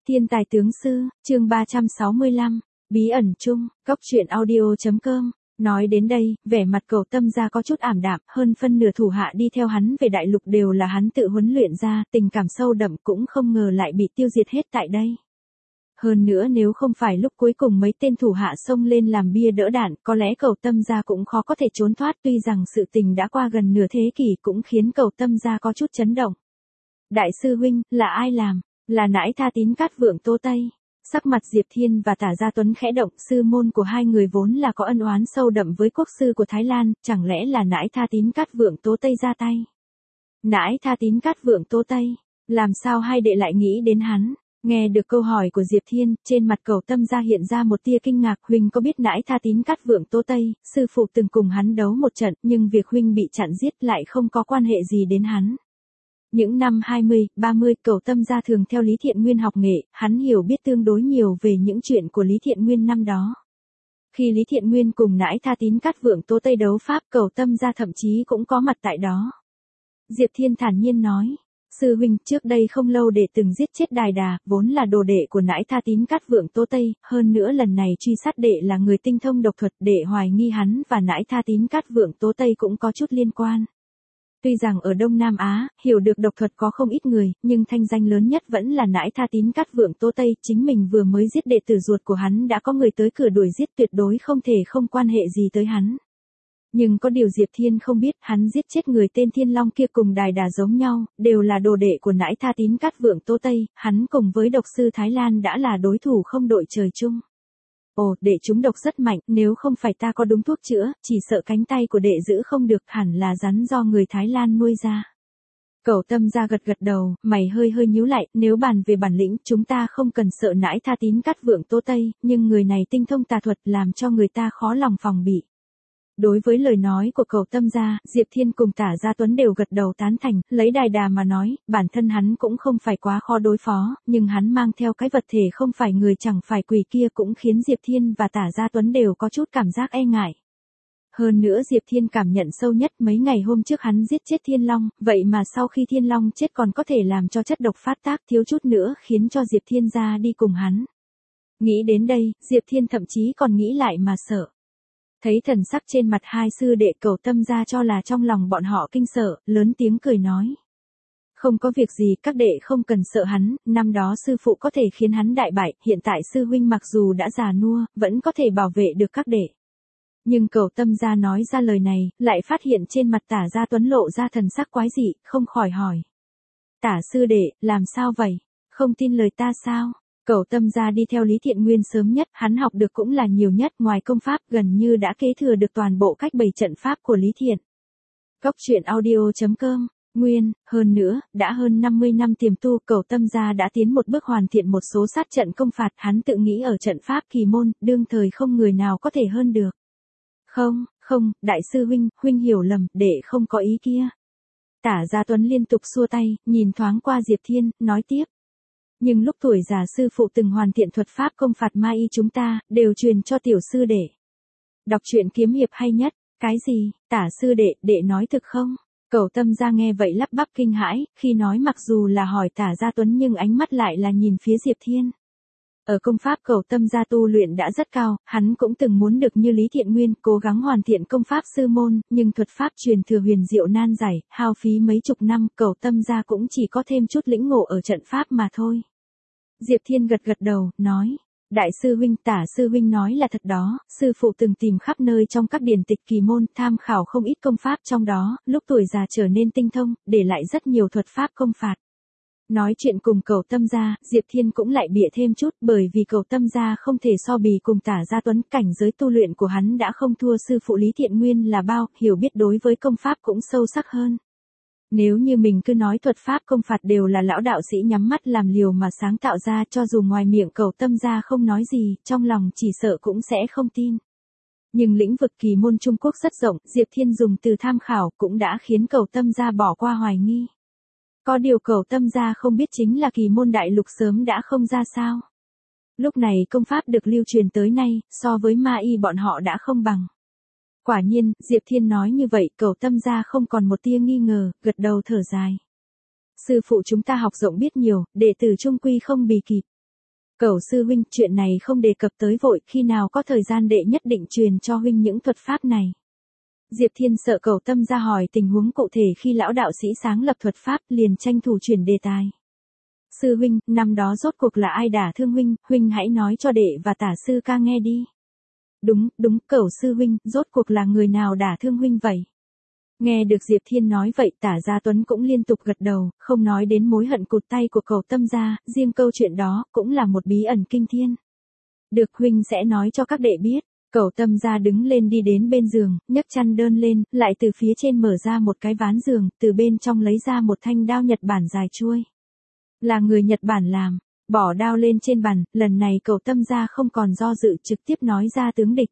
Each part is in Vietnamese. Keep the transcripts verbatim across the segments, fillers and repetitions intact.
Thiên tài tướng sư, chương ba trăm sáu mươi lăm, bí ẩn chung, cốc truyện audio chấm com. Nói đến đây, vẻ mặt Cẩu Tâm Gia có chút ảm đạm, hơn phân nửa thủ hạ đi theo hắn về đại lục đều là hắn tự huấn luyện ra, tình cảm sâu đậm cũng không ngờ lại bị tiêu diệt hết tại đây. Hơn nữa nếu không phải lúc cuối cùng mấy tên thủ hạ xông lên làm bia đỡ đạn, có lẽ Cẩu Tâm Gia cũng khó có thể trốn thoát, tuy rằng sự tình đã qua gần nửa thế kỷ cũng khiến Cẩu Tâm Gia có chút chấn động. Đại sư huynh, là ai làm? Là nãi Tha Tín Cát Vượng Tố Tây. Sắc mặt Diệp Thiên và Tả Gia Tuấn khẽ động, sư môn của hai người vốn là có ân oán sâu đậm với quốc sư của Thái Lan, chẳng lẽ là nãi Tha Tín Cát Vượng Tố Tây ra tay? Nãi Tha Tín Cát Vượng Tố Tây, làm sao hai đệ lại nghĩ đến hắn? Nghe được câu hỏi của Diệp Thiên, trên mặt Cẩu Tâm Gia hiện ra một tia kinh ngạc, huynh có biết nãi Tha Tín Cát Vượng Tố Tây, sư phụ từng cùng hắn đấu một trận, nhưng việc huynh bị chặn giết lại không có quan hệ gì đến hắn. Những năm hai mươi, ba mươi, Cẩu Tâm Gia thường theo Lý Thiện Nguyên học nghệ, hắn hiểu biết tương đối nhiều về những chuyện của Lý Thiện Nguyên năm đó. Khi Lý Thiện Nguyên cùng nãi Tha Tín Cát Vượng Tố Tây đấu pháp, Cẩu Tâm Gia thậm chí cũng có mặt tại đó. Diệp Thiên thản nhiên nói, sư huynh, trước đây không lâu đệ từng giết chết Đài Đà, vốn là đồ đệ của nãi Tha Tín Cát Vượng Tố Tây, hơn nữa lần này truy sát đệ là người tinh thông độc thuật, đệ hoài nghi hắn và nãi Tha Tín Cát Vượng Tố Tây cũng có chút liên quan. Tuy rằng ở Đông Nam Á, hiểu được độc thuật có không ít người, nhưng thanh danh lớn nhất vẫn là nãi Tha Tín Cát Vượng Tố Tây, chính mình vừa mới giết đệ tử ruột của hắn đã có người tới cửa đuổi giết, tuyệt đối không thể không quan hệ gì tới hắn. Nhưng có điều Diệp Thiên không biết, hắn giết chết người tên Thiên Long kia cùng Đài Đà giống nhau, đều là đồ đệ của nãi Tha Tín Cát Vượng Tố Tây, hắn cùng với độc sư Thái Lan đã là đối thủ không đội trời chung. Ồ, đệ chúng độc rất mạnh, nếu không phải ta có đúng thuốc chữa, chỉ sợ cánh tay của đệ giữ không được, hẳn là rắn do người Thái Lan nuôi ra. Cẩu Tâm Gia gật gật đầu, mày hơi hơi nhíu lại, nếu bàn về bản lĩnh, chúng ta không cần sợ nãi Tha Tín Cát Vượng Tố Tây, nhưng người này tinh thông tà thuật làm cho người ta khó lòng phòng bị. Đối với lời nói của Cẩu Tâm Gia, Diệp Thiên cùng Tả Gia Tuấn đều gật đầu tán thành, lấy Đài Đà mà nói, bản thân hắn cũng không phải quá khó đối phó, nhưng hắn mang theo cái vật thể không phải người chẳng phải quỷ kia cũng khiến Diệp Thiên và Tả Gia Tuấn đều có chút cảm giác e ngại. Hơn nữa Diệp Thiên cảm nhận sâu nhất mấy ngày hôm trước hắn giết chết Thiên Long, vậy mà sau khi Thiên Long chết còn có thể làm cho chất độc phát tác thiếu chút nữa khiến cho Diệp Thiên ra đi cùng hắn. Nghĩ đến đây, Diệp Thiên thậm chí còn nghĩ lại mà sợ. Thấy thần sắc trên mặt hai sư đệ, Cẩu Tâm Gia cho là trong lòng bọn họ kinh sợ, lớn tiếng cười nói. Không có việc gì, các đệ không cần sợ hắn, năm đó sư phụ có thể khiến hắn đại bại, hiện tại sư huynh mặc dù đã già nua, vẫn có thể bảo vệ được các đệ. Nhưng Cẩu Tâm Gia nói ra lời này, lại phát hiện trên mặt Tả Gia Tuấn lộ ra thần sắc quái dị, không khỏi hỏi. Tả sư đệ, làm sao vậy? Không tin lời ta sao? Cẩu Tâm Gia đi theo Lý Thiện Nguyên sớm nhất, hắn học được cũng là nhiều nhất, ngoài công pháp gần như đã kế thừa được toàn bộ cách bày trận pháp của Lý Thiện. Cốc truyện audio chấm com. Nguyên, hơn nữa, đã hơn năm mươi năm tiềm tu, Cẩu Tâm Gia đã tiến một bước hoàn thiện một số sát trận công phạt, hắn tự nghĩ ở trận pháp kỳ môn, đương thời không người nào có thể hơn được. Không, không, đại sư huynh, huynh hiểu lầm, đệ không có ý kia. Tả Gia Tuấn liên tục xua tay, nhìn thoáng qua Diệp Thiên, nói tiếp. Nhưng lúc tuổi già sư phụ từng hoàn thiện thuật pháp công phạt ma y chúng ta, đều truyền cho tiểu sư đệ. Đọc truyện kiếm hiệp hay nhất, cái gì, Tả sư đệ, đệ nói thực không? Cẩu Tâm Gia nghe vậy lắp bắp kinh hãi, khi nói mặc dù là hỏi Tả Gia Tuấn nhưng ánh mắt lại là nhìn phía Diệp Thiên. Ở công pháp Cẩu Tâm Gia tu luyện đã rất cao, hắn cũng từng muốn được như Lý Thiện Nguyên, cố gắng hoàn thiện công pháp sư môn, nhưng thuật pháp truyền thừa huyền diệu nan giải, hao phí mấy chục năm, Cẩu Tâm Gia cũng chỉ có thêm chút lĩnh ngộ ở trận pháp mà thôi. Diệp Thiên gật gật đầu, nói, đại sư huynh, Tả sư huynh nói là thật đó, sư phụ từng tìm khắp nơi trong các điển tịch kỳ môn, tham khảo không ít công pháp trong đó, lúc tuổi già trở nên tinh thông, để lại rất nhiều thuật pháp công phạt. Nói chuyện cùng Cẩu Tâm Gia, Diệp Thiên cũng lại bịa thêm chút, bởi vì Cẩu Tâm Gia không thể so bì cùng Tả Gia Tuấn, cảnh giới tu luyện của hắn đã không thua sư phụ Lý Thiện Nguyên là bao, hiểu biết đối với công pháp cũng sâu sắc hơn. Nếu như mình cứ nói thuật pháp công phạt đều là lão đạo sĩ nhắm mắt làm liều mà sáng tạo ra, cho dù ngoài miệng Cẩu Tâm Gia không nói gì, trong lòng chỉ sợ cũng sẽ không tin. Nhưng lĩnh vực kỳ môn Trung Quốc rất rộng, Diệp Thiên dùng từ tham khảo cũng đã khiến Cẩu Tâm Gia bỏ qua hoài nghi. Có điều Cẩu Tâm Gia không biết chính là kỳ môn đại lục sớm đã không ra sao. Lúc này công pháp được lưu truyền tới nay, so với ma y bọn họ đã không bằng. Quả nhiên, Diệp Thiên nói như vậy, Cẩu Tâm Gia không còn một tia nghi ngờ, gật đầu thở dài. Sư phụ chúng ta học rộng biết nhiều, đệ tử trung quy không bì kịp. Cẩu sư huynh, chuyện này không đề cập tới vội, khi nào có thời gian đệ nhất định truyền cho huynh những thuật pháp này. Diệp Thiên sợ Cẩu Tâm Gia hỏi tình huống cụ thể khi lão đạo sĩ sáng lập thuật pháp, liền tranh thủ chuyển đề tài. Sư huynh, năm đó rốt cuộc là ai đả thương huynh, huynh hãy nói cho đệ và Tả sư ca nghe đi. Đúng, đúng, Cẩu sư huynh, rốt cuộc là người nào đả thương huynh vậy? Nghe được Diệp Thiên nói vậy, Tả Gia Tuấn cũng liên tục gật đầu, không nói đến mối hận cụt tay của Cẩu Tâm Gia, riêng câu chuyện đó cũng là một bí ẩn kinh thiên. Được, huynh sẽ nói cho các đệ biết. Cẩu Tâm Gia đứng lên đi đến bên giường, nhấc chăn đơn lên, lại từ phía trên mở ra một cái ván giường, từ bên trong lấy ra một thanh đao Nhật Bản dài chuôi. Là người Nhật Bản làm. Bỏ đao lên trên bàn, lần này Cẩu Tâm Gia không còn do dự, trực tiếp nói ra tướng địch.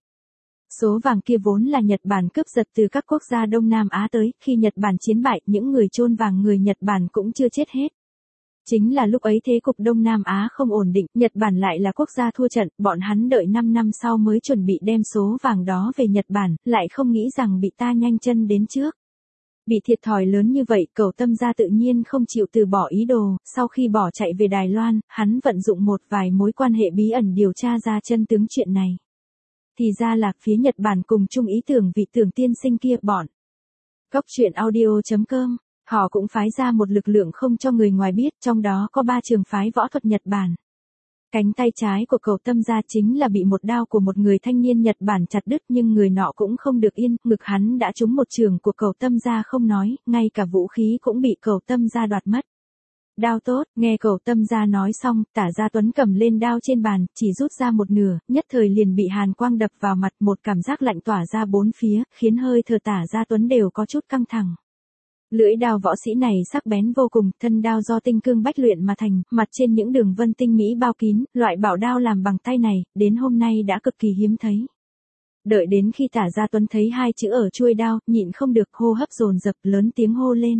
Số vàng kia vốn là Nhật Bản cướp giật từ các quốc gia Đông Nam Á tới, khi Nhật Bản chiến bại, những người chôn vàng người Nhật Bản cũng chưa chết hết. Chính là lúc ấy thế cục Đông Nam Á không ổn định, Nhật Bản lại là quốc gia thua trận, bọn hắn đợi năm năm sau mới chuẩn bị đem số vàng đó về Nhật Bản, lại không nghĩ rằng bị ta nhanh chân đến trước. Bị thiệt thòi lớn như vậy, Cẩu Tâm Gia tự nhiên không chịu từ bỏ ý đồ, sau khi bỏ chạy về Đài Loan, hắn vận dụng một vài mối quan hệ bí ẩn điều tra ra chân tướng chuyện này. Thì ra là phía Nhật Bản cùng chung ý tưởng vị Tưởng tiên sinh kia bọn. Góc truyện audio chấm com, họ cũng phái ra một lực lượng không cho người ngoài biết, trong đó có ba trường phái võ thuật Nhật Bản. Cánh tay trái của Cẩu Tâm Gia chính là bị một đao của một người thanh niên Nhật Bản chặt đứt, nhưng người nọ cũng không được yên, ngực hắn đã trúng một trường của Cẩu Tâm Gia không nói, ngay cả vũ khí cũng bị Cẩu Tâm Gia đoạt mất. Đao tốt, nghe Cẩu Tâm Gia nói xong, Tả Gia Tuấn cầm lên đao trên bàn, chỉ rút ra một nửa, nhất thời liền bị hàn quang đập vào mặt, một cảm giác lạnh tỏa ra bốn phía, khiến hơi thở Tả Gia Tuấn đều có chút căng thẳng. Lưỡi đao võ sĩ này sắc bén vô cùng, thân đao do tinh cương bách luyện mà thành, mặt trên những đường vân tinh mỹ bao kín, loại bảo đao làm bằng tay này, đến hôm nay đã cực kỳ hiếm thấy. Đợi đến khi Tả Gia Tuấn thấy hai chữ ở chuôi đao, nhịn không được hô hấp dồn dập, lớn tiếng hô lên.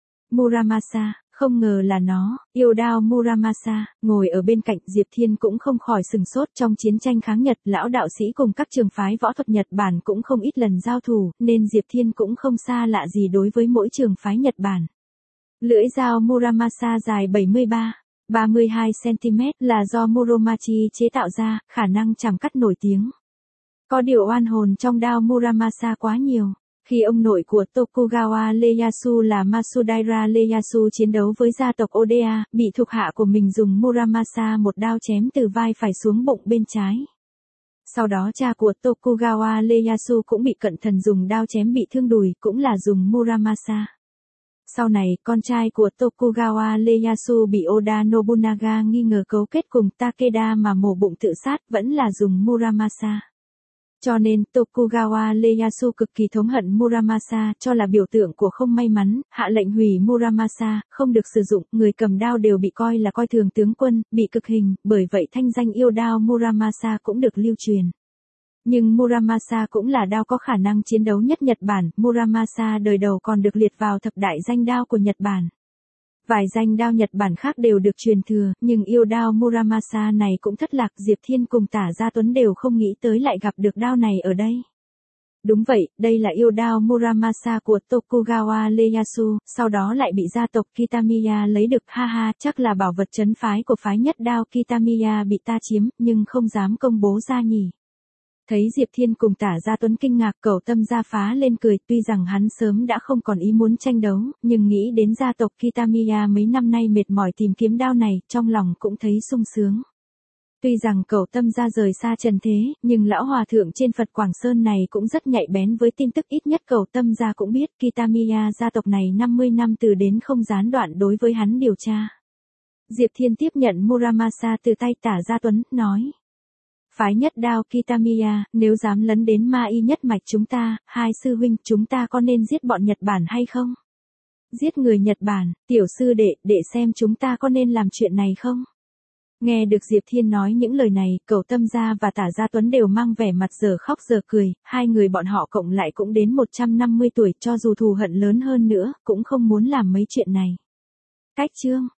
Muramasa, không ngờ là nó, yêu đao Muramasa. Ngồi ở bên cạnh, Diệp Thiên cũng không khỏi sừng sốt, trong chiến tranh kháng Nhật, lão đạo sĩ cùng các trường phái võ thuật Nhật Bản cũng không ít lần giao thủ, nên Diệp Thiên cũng không xa lạ gì đối với mỗi trường phái Nhật Bản. Lưỡi dao Muramasa dài bảy mươi ba, ba mươi hai xăng-ti-mét là do Muromachi chế tạo ra, khả năng chảm cắt nổi tiếng. Có điều oan hồn trong đao Muramasa quá nhiều. Khi ông nội của Tokugawa Ieyasu là Masudaira Ieyasu chiến đấu với gia tộc Oda, bị thuộc hạ của mình dùng Muramasa một đao chém từ vai phải xuống bụng bên trái. Sau đó cha của Tokugawa Ieyasu cũng bị cận thần dùng đao chém bị thương đùi, cũng là dùng Muramasa. Sau này, con trai của Tokugawa Ieyasu bị Oda Nobunaga nghi ngờ cấu kết cùng Takeda mà mổ bụng tự sát, vẫn là dùng Muramasa. Cho nên, Tokugawa Ieyasu cực kỳ thống hận Muramasa, cho là biểu tượng của không may mắn, hạ lệnh hủy Muramasa, không được sử dụng, người cầm đao đều bị coi là coi thường tướng quân, bị cực hình, bởi vậy thanh danh yêu đao Muramasa cũng được lưu truyền. Nhưng Muramasa cũng là đao có khả năng chiến đấu nhất Nhật Bản, Muramasa đời đầu còn được liệt vào thập đại danh đao của Nhật Bản. Vài danh đao Nhật Bản khác đều được truyền thừa, nhưng yêu đao Muramasa này cũng thất lạc, Diệp Thiên cùng Tả Gia Tuấn đều không nghĩ tới lại gặp được đao này ở đây. Đúng vậy, đây là yêu đao Muramasa của Tokugawa Ieyasu, sau đó lại bị gia tộc Kitamiya lấy được, ha ha, chắc là bảo vật trấn phái của phái nhất đao Kitamiya bị ta chiếm, nhưng không dám công bố ra nhỉ. Thấy Diệp Thiên cùng Tả Gia Tuấn kinh ngạc, Cẩu Tâm Gia phá lên cười, tuy rằng hắn sớm đã không còn ý muốn tranh đấu, nhưng nghĩ đến gia tộc Kitamiya mấy năm nay mệt mỏi tìm kiếm đao này, trong lòng cũng thấy sung sướng. Tuy rằng Cẩu Tâm Gia rời xa trần thế, nhưng lão hòa thượng trên Phật Quảng Sơn này cũng rất nhạy bén với tin tức, ít nhất Cẩu Tâm Gia cũng biết Kitamiya gia tộc này năm mươi năm từ đến không gián đoạn đối với hắn điều tra. Diệp Thiên tiếp nhận Muramasa từ tay Tả Gia Tuấn, nói. Phái nhất đao Kitamiya, nếu dám lấn đến ma y nhất mạch chúng ta, hai sư huynh, chúng ta có nên giết bọn Nhật Bản hay không? Giết người Nhật Bản, tiểu sư đệ, để xem chúng ta có nên làm chuyện này không? Nghe được Diệp Thiên nói những lời này, Cẩu Tâm Gia và Tả Gia Tuấn đều mang vẻ mặt giờ khóc giờ cười, hai người bọn họ cộng lại cũng đến một trăm năm mươi tuổi, cho dù thù hận lớn hơn nữa, cũng không muốn làm mấy chuyện này. Cách chương